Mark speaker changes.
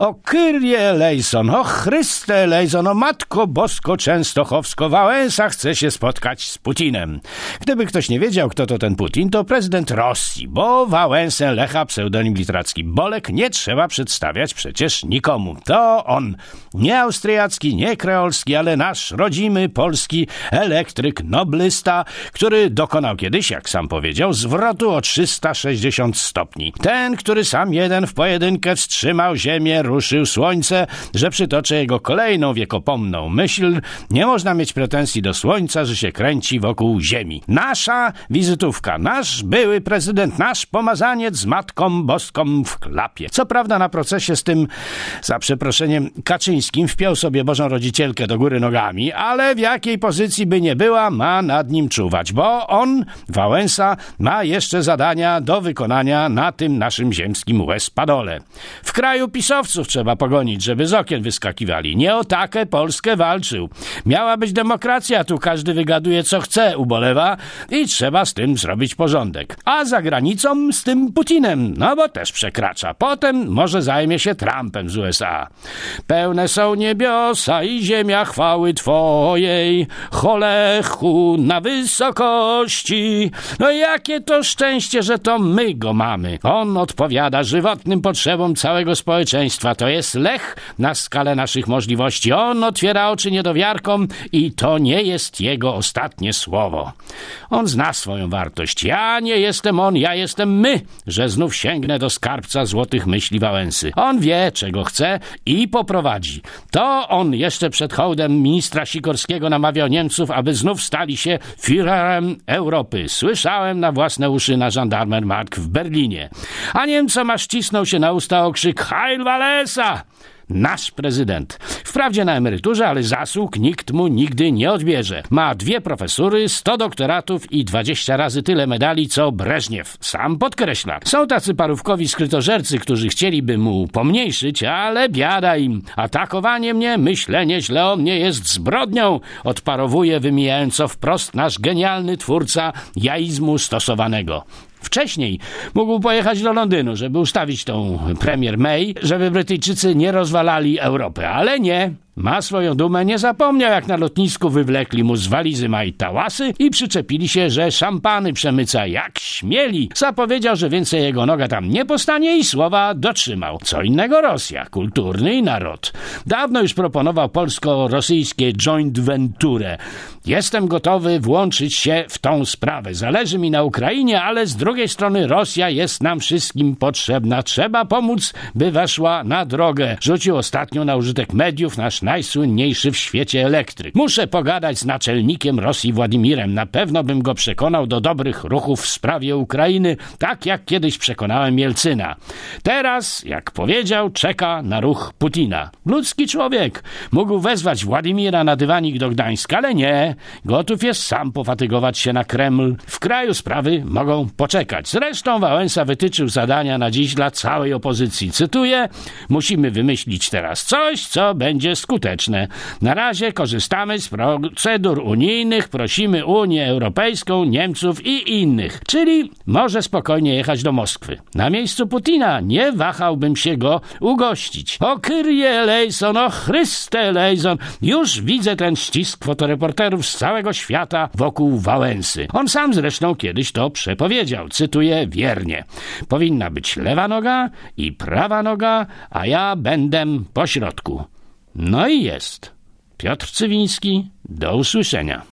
Speaker 1: O Kyrie eleison, o Chryste eleison, o Matko Bosko Częstochowsko, Wałęsa chce się spotkać z Putinem. Gdyby ktoś nie wiedział, kto to ten Putin, to prezydent Rosji, bo Wałęsę Lecha, pseudonim literacki Bolek, nie trzeba przedstawiać przecież nikomu. To on, nie austriacki, nie kreolski, ale nasz rodzimy polski elektryk, noblysta, który dokonał kiedyś, jak sam powiedział, zwrotu o 360 stopni. Ten, który sam jeden w pojedynkę wstrzymał ziemię, ruszył słońce, że przytoczę jego kolejną wiekopomną myśl, nie można mieć pretensji do słońca, że się kręci wokół ziemi. Nasza wizytówka, nasz były prezydent, nasz pomazaniec z Matką Boską w klapie. Co prawda na procesie z tym, za przeproszeniem, Kaczyńskim wpiął sobie Bożą Rodzicielkę do góry nogami, ale w jakiej pozycji by nie była, ma nad nim czuwać, bo on, Wałęsa, ma jeszcze zadania do wykonania na tym naszym ziemskim łez-padole. W kraju pisowców trzeba pogonić, żeby z okien wyskakiwali. Nie o takę Polskę walczył. Miała być demokracja, tu każdy wygaduje co chce, ubolewa i trzeba z tym zrobić porządek. A za granicą z tym Putinem, no bo też przekracza. Potem może zajmie się Trumpem z USA. Pełne są niebiosa i ziemia chwały Twojej, cholechu na wysokości. No jakie to szczęście, że to my go mamy. On odpowiada żywotnym potrzebom całego społeczeństwa. To jest Lech na skalę naszych możliwości. On otwiera oczy niedowiarkom i to nie jest jego ostatnie słowo. On zna swoją wartość. Ja nie jestem on, ja jestem my, że znów sięgnę do skarbca złotych myśli Wałęsy. On wie, czego chce i poprowadzi. To on jeszcze przed hołdem ministra Sikorskiego namawiał Niemców, aby znów stali się Führerem Europy. Słyszałem na własne uszy na Gendarmenmarkt w Berlinie. A Niemcom aż cisnął się na usta okrzyk Heil Wałęsa! Nasz prezydent. Wprawdzie na emeryturze, ale zasług nikt mu nigdy nie odbierze. Ma 2 profesury, 100 doktoratów i 20 razy tyle medali, co Breżniew. Sam podkreśla. Są tacy parówkowi skrytożercy, którzy chcieliby mu pomniejszyć, ale biada im. Atakowanie mnie, myślenie źle o mnie jest zbrodnią, odparowuje wymijająco wprost nasz genialny twórca jaizmu stosowanego. Wcześniej mógł pojechać do Londynu, żeby ustawić tą premier May, żeby Brytyjczycy nie rozwalali Europy, ale nie. Ma swoją dumę, nie zapomniał, jak na lotnisku wywlekli mu z walizy majtałasy i przyczepili się, że szampany przemyca jak śmieli. Zapowiedział, że więcej jego noga tam nie postanie i słowa dotrzymał. Co innego Rosja, kulturny naród. Dawno już proponował polsko-rosyjskie joint venture. Jestem gotowy włączyć się w tą sprawę. Zależy mi na Ukrainie, ale z drugiej strony Rosja jest nam wszystkim potrzebna. Trzeba pomóc, by weszła na drogę. Rzucił ostatnio na użytek mediów nasz najsłynniejszy w świecie elektryk. Muszę pogadać z naczelnikiem Rosji Władimirem. Na pewno bym go przekonał do dobrych ruchów w sprawie Ukrainy, tak jak kiedyś przekonałem Jelcyna. Teraz, jak powiedział, czeka na ruch Putina. Ludzki człowiek. Mógł wezwać Władimira na dywanik do Gdańska, ale nie. Gotów jest sam pofatygować się na Kreml. W kraju sprawy mogą poczekać. Zresztą Wałęsa wytyczył zadania na dziś dla całej opozycji. Cytuję: musimy wymyślić teraz coś, co będzie skuteczne. Na razie korzystamy z procedur unijnych, prosimy Unię Europejską, Niemców i innych. Czyli może spokojnie jechać do Moskwy. Na miejscu Putina nie wahałbym się go ugościć. O Kyrie eleison, o Chryste eleison. Już widzę ten ścisk fotoreporterów z całego świata wokół Wałęsy. On sam zresztą kiedyś to przepowiedział. Cytuję wiernie. Powinna być lewa noga i prawa noga, a ja będę po środku. No i jest. Piotr Cywiński, do usłyszenia.